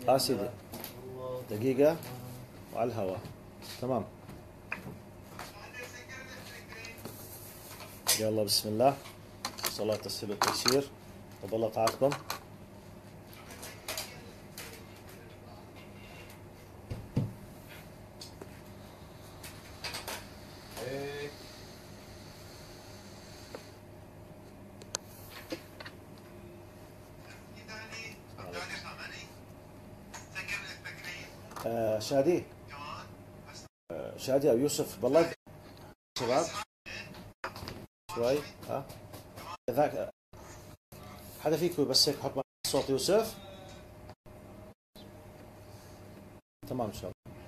سيدي، دقيقة وعلى الهواء. تمام. يلا بسم الله، صلاة تسهيل التيسير. تفضل الله طاعتكم. شادي، شادي أو يوسف بالله شباب شوي. ها ذاك حدا فيكم بس هيك حط صوت يوسف. تمام إن شاء الله.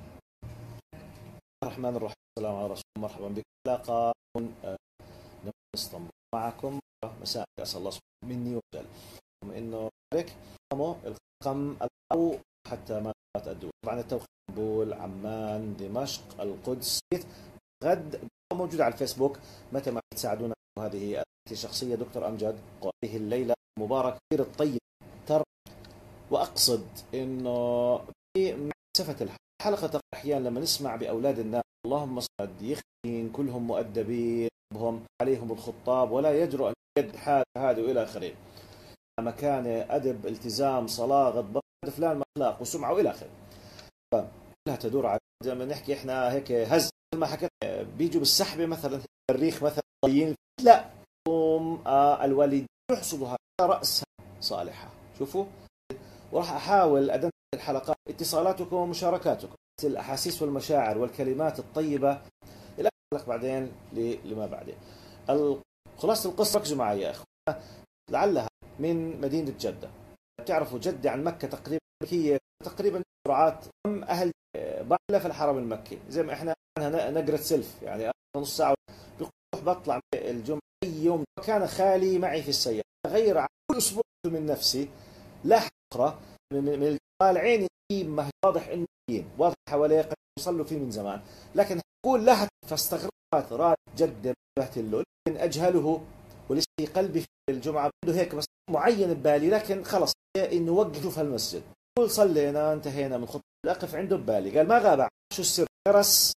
الرحمن الرحيم، السلام على رسول الله، مرحبا بكم. حلقة من اسطنبول معكم مساء. أسأل الله سبحانه مني وجل إنه ذلك الرقم أو حتى ما تأدوا. طبعا التوقيت اسطنبول، عمان، دمشق، القدس. غد موجود على الفيسبوك. متى ما تساعدونا. هذه شخصية دكتور أمجد. وهذه الليلة مبارك كثير الطيب ترى، وأقصد إنه بمسافة الحلقة أحيانا لما نسمع بأولاد الناس اللهم صد يخين كلهم مؤدبين هم عليهم الخطاب ولا يجرؤ أن يد حال هذا وإلى آخره. مكانه أدب، التزام، صلاة، غضب فلان، أخلاق وسمعة وإلى آخره. كلها تدور على زي ما نحكي إحنا هيك هز ما حكيت بيجوا بالسحبة مثلا الريخ مثلا طيين. لا، الوالدين يحسبوا هذا رأسها صالحة. شوفوا، وراح أحاول أدمج الحلقات اتصالاتكم ومشاركاتكم، الأحاسيس والمشاعر والكلمات الطيبة إلى أخلق بعدين لما بعدين. خلاصة القصة ركزوا معي يا أخوان. لعلها من مدينة جدة. بتعرفوا جدة عن مكة تقريبا تقريبا سرعات أهل بعلة في الحرم المكي زي ما إحنا نقرة سلف، يعني نص ساعة بروح بطلع الجمعة. أي يوم كان خالي معي في السيارة غير عن كل أسبوع من نفسي لا أخرى من العين ما واضح إنه واضح حواليه قد وصلوا فيه من زمان، لكن أقول لها فاستغربت راد جدة له من أجهله ولسه قلبي في الجمعة بده هيك بس معين ببالي، لكن خلص إنه وقف في المسجد. قول صلينا انتهينا من خطبة الأقف عنده ببالي. قال ما غاب. شو السر؟ درس.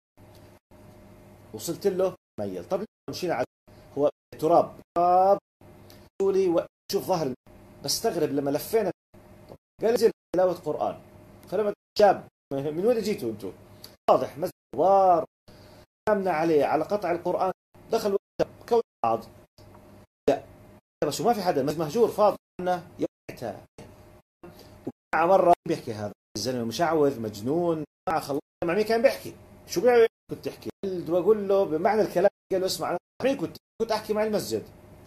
وصلت له ميل. طب مشينا على هو تراب لي وشوف ظهر. بستغرب لما لفينا. قال زي تلاوة قرآن. فلما شاب من وين جيتوا انتم؟ واضح مسجد وار نامنا عليه على قطع القرآن. دخل كون بعض. لا بس ما في حدا مهجور فاضي عنا يومتها. ومع مرة بيحكي هذا الزلمة مشعوذ مجنون. مع خلص مع مين كان بيحكي؟ شو بيعمل؟ كنت احكي بقول له بمعنى الكلام. قال له اسمع مين كنت احكي مع المسجد.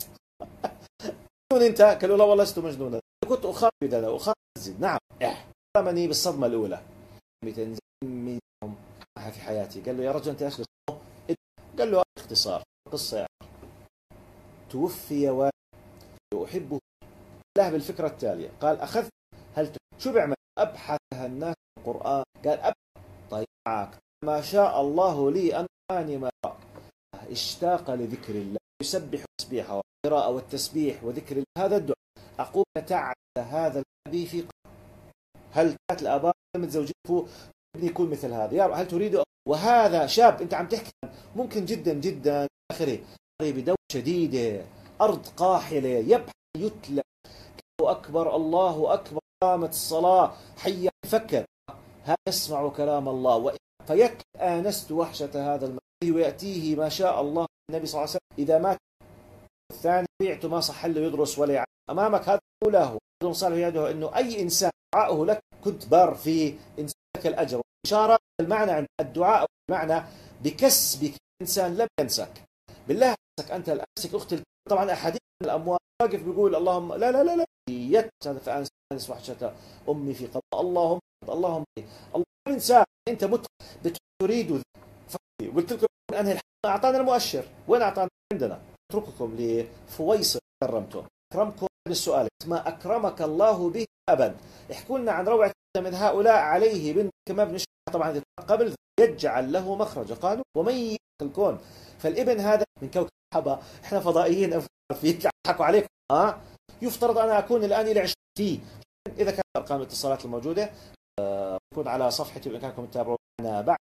انت؟ قال له لا والله لست مجنونا، كنت اخاطب انا اخاطب المسجد. نعم رمني بالصدمة الأولى. تنزل في حياتي. قال له يا رجل انت ايش؟ قال له اختصار قصة يعني. توفي والدي وأحبه له بالفكرة التالية. قال أخذت شو بيعمل؟ أبحث الناس القرآن. قال طيعك ما شاء الله لي أن أني ما اشتاق لذكر الله يسبح تسبيحه والقراءة والتسبيح وذكر الله. هذا الدعاء أقول تعد هذا الأبي في هل كانت الآباء متزوجين ابني يكون مثل هذا يا هل تريد؟ وهذا شاب أنت عم تحكي ممكن جدا جدا آخره بدوشة شديدة أرض قاحلة يبحث يتلى أكبر الله أكبر قامت الصلاة حي يفكر هذا يسمع كلام الله آنست وحشة هذا المسجد ويأتيه ما شاء الله. النبي صلى الله عليه وسلم إذا مات الثاني بيعته ما صح له يدرس ولا يعلم. أمامك هذا له صالح يده إنه أي إنسان دعاءه لك كنت بار في إنسانك الأجر. إشارة المعنى عند الدعاء معنى بكسبك إنسان لم ينسك. بالله أنت الأمسك أختي. طبعا أحاديث الأموات واقف بيقول اللهم لا لا لا لا فأنس وحشة أمي في قبر. اللهم اللهم إنسان أنت بتريد. قلت لكم أنهي أعطانا المؤشر. وين أعطانا؟ عندنا. أترككم لفويصل كرمتم أكرمكم بالسؤال ما أكرمك الله به أبد. احكوا لنا عن روعة من هؤلاء عليه بنت كما بنشرح طبعا قبل يجعل له مخرج. قالوا ومن يخلق الكون. فالابن هذا من كوكب حبا. احنا فضائيين فيك يضحكوا عليكم. يفترض أنا أكون الآن إلى 20 فيه إذا كانت أرقام الاتصالات الموجودة يكون على صفحتي بإمكانكم تتابعونا بعد.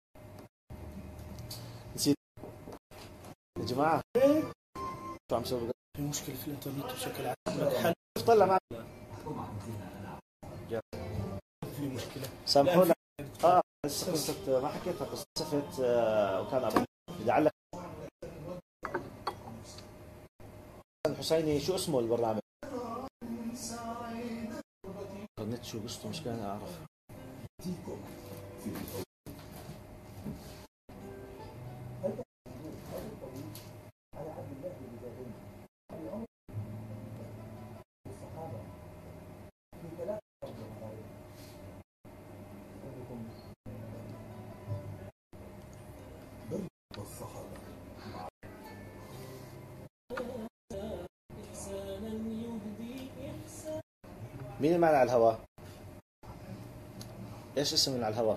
نسيت يا جماعة شو عم تسوي؟ في مشكلة في الإنترنت بشكل عام. لك حل طلع معك في مشكلة. سامحونا. قصة ما حكيتها قصة سفت وكان أبو لعلك الحسيني. شو اسمه البرنامج؟ النت شو قصته مش كان أعرف. مين معنا على الهواء؟ ايش اسم اللي على الهواء؟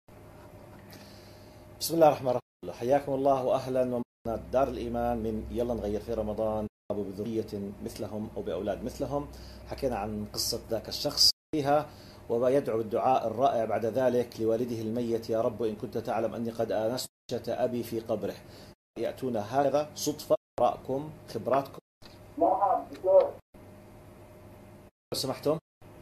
بسم الله الرحمن الرحيم. حياكم الله واهلا ومرحبا دار الايمان من يلا نغير في رمضان ابو بذريه مثلهم او باولاد مثلهم. حكينا عن قصه ذاك الشخص فيها ويدعو بالدعاء الرائع بعد ذلك لوالده الميت: يا رب ان كنت تعلم اني قد انست ابي في قبره. ياتونا هذا صدفه؟ ارائكم خبراتكم لو سمحتم.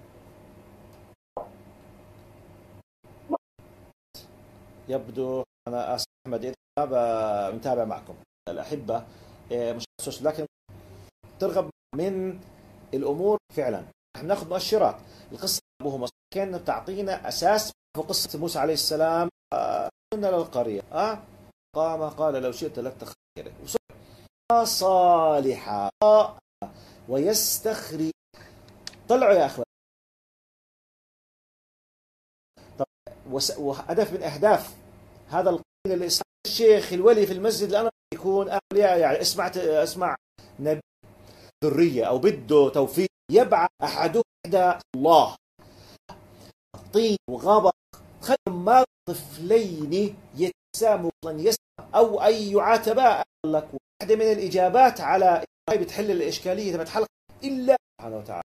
يبدو أنا آسف أحمد إذا متابع معكم الأحبة مش لكن ترغب من الأمور فعلا. نحن ناخذ مؤشرات. القصة أبوه مصر كان تعطينا أساس في قصة موسى عليه السلام. قلنا للقرية قام قال لو شئت لاتخذت صالحا ويستخرج. طلعوا يا أخوان. وهدف من أهداف هذا القيل الإسلام الشيخ الولي في المسجد الأمر يكون أولياء، يعني اسمع نبي ذرية أو بده توفيق يبعث أحدهم إحدى الله طين وغابة خير ما طفلين يتساموا أو أي يعاتبا. لك واحدة من الإجابات على بتحل الإشكالية تبعت حلقة إلا سبحانه وتعالى.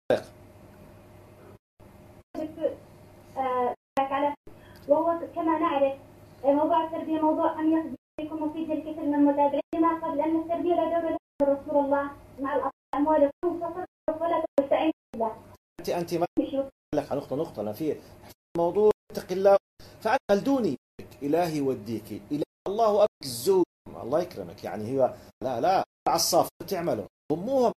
وهو كما نعرف موضوع التربية موضوع أن يكون مفيد للكثير من المتابعين، قبل أن التربية لا دور لها رسول الله مع الأموال ولا تستعين بالله. أنت ما لك نقطة أنا في موضوع اتق الله فأنت خلدوني إلهي يوديك إلى الله أبك الزوج الله يكرمك. يعني هي لا عصاف تعمله ضموها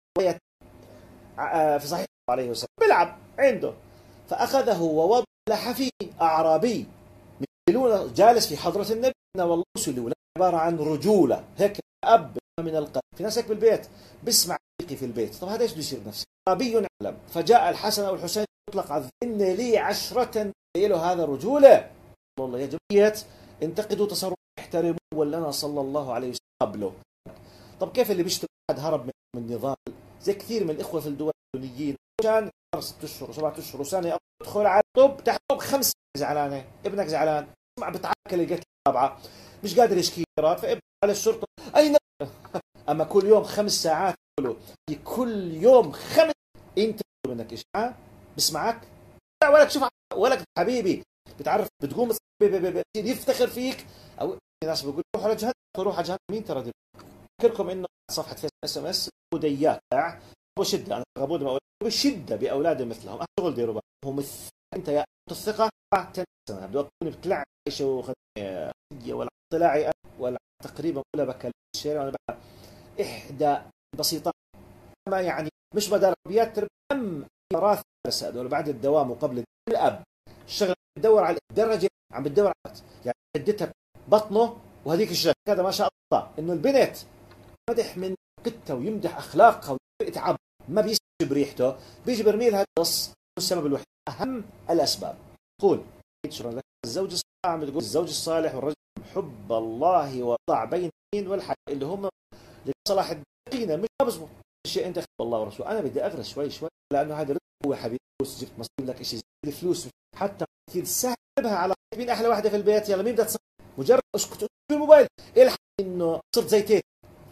في صحيح عليه وسلم بيلعب عنده فأخذه ووضع حفي أعرابي جالس في حضرة النبي. والله رسله عبارة عن رجولة هيك أب من القلب. في ناس هيك بالبيت بسمع في البيت. طب هذا ايش بيصير نفسه؟ أعرابي يعلم فجاء الحسن والحسين يطلق على إن لي 10 له هذا رجولة. والله يا جماعة انتقدوا تصرف احترموا ولنا صلى الله عليه وسلم قبله. طب كيف اللي بيشتغل هرب من النظام زي كثير من الإخوة في الدول الدنيين كان 6 أشهر و7 أشهر وسنة ادخل على طب تحت 5 زعلانة ابنك زعلان اسمع بتعكل القتل الرابعة مش قادر يشكي فابن على الشرطة أين أما كل يوم 5 ساعات كل يوم 5 أنت منك إيش بسمعك ولك شوف ولك حبيبي بتعرف بتقوم يفتخر فيك أو ناس بيقول روح على جهنم روح على جهنم. مين ترى أذكركم إنه صفحة SMS وديات وشدة أنا غبود بشدة بأولاد مثلهم أشتغل ديروا هم أنت يا الثقة 10 سنة بدو أكون بتلعب إيش وخدية ولا طلاعي ولا تقريبا ولا بكلم الشارع وأنا بقى إحدى بسيطة ما يعني مش بدل ربيات تربم راث هذول بعد الدوام وقبل الأب الشغل بتدور على الدرجة عم بتدور على يعني جدتها بطنه وهذيك الشغل هذا ما شاء الله إنه البنت مدح من قدتها ويمدح أخلاقها ويتعب ما بيسجب ريحته بيجي برمي لها القص. السبب الوحيد أهم الأسباب. قول الزوج الصالح عم تقول الزوج الصالح والرجل حب الله وضع بين والحق اللي هم لصلاح الدين مش بزبط الشيء انت الله ورسوله. انا بدي اغرس شوي لانه هذا هو حبيبي فلوس جبت مصيب لك شيء فلوس حتى كثير سهل جيبها على مين احلى واحده في البيت يلا مين بدها تصير مجرد اسكت في الموبايل الحق انه صرت زي تيت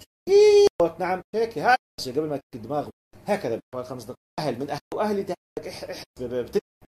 نعم هيك هذا قبل ما الدماغ هكذا 5 دقائق اهل من اهل واهلي